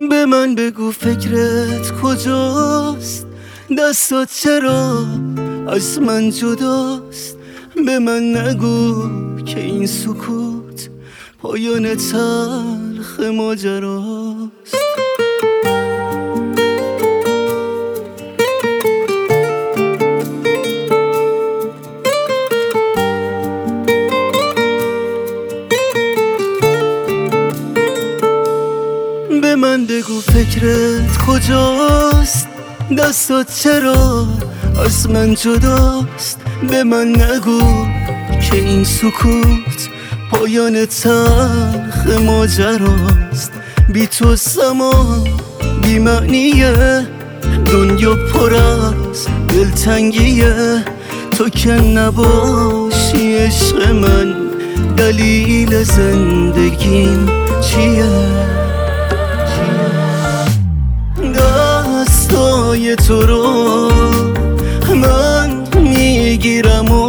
به من بگو فکرت کجاست، دستات چرا از من جداست. به من نگو که این سکوت پایان تلخ ماجراست. به من بگو فکرت کجاست، دستات چرا از من جداست. به من نگو که این سکوت پایان تلخ ماجراست. بی تو زمان بی معنیه، دنیا پر از دلتنگیه. تو که نباشی عشق من، دلیل زندگیم چیه؟ دستای تو رو من میگیرم و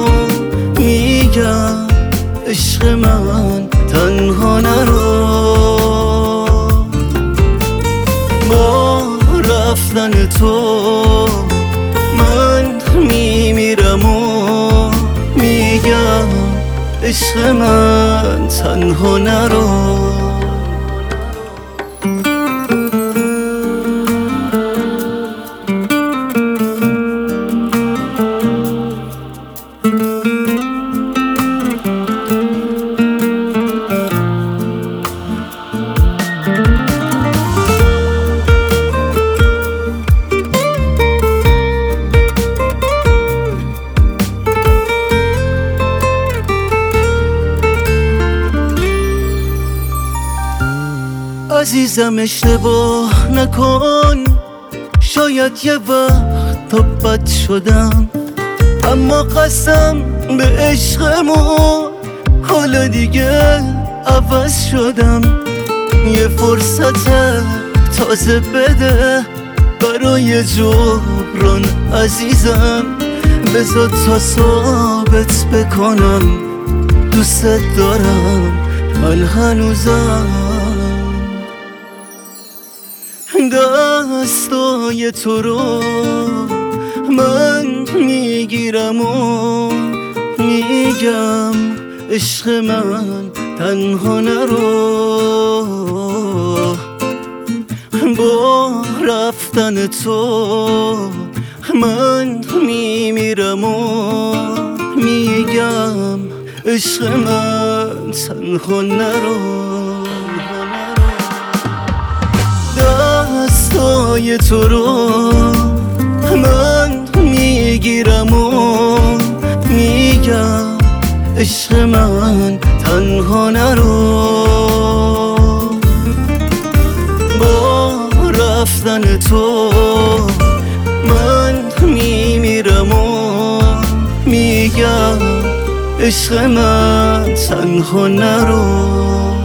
میگم عشق من تنها نرو. با رفتن تو من میمیرم و میگم عشق من تنها نرو. عزیزم اشتباه نکن، شاید یه وقت تا بد شدم، اما قسم به عشقمون حالا دیگه عوض شدم. یه فرصت تازه بده برای جبران عزیزم، بذار تا ثابت بکنم دوست دارم من هنوزم. دستای تو رو من میگیرم و میگم عشق من تنها نرو. با رفتن تو من میمیرم و میگم عشق من تنها نرو. دستای تو رو من میگیرم و میگم عشق من تنها نرو. با رفتن تو من میمیرم و میگم عشق من تنها نرو.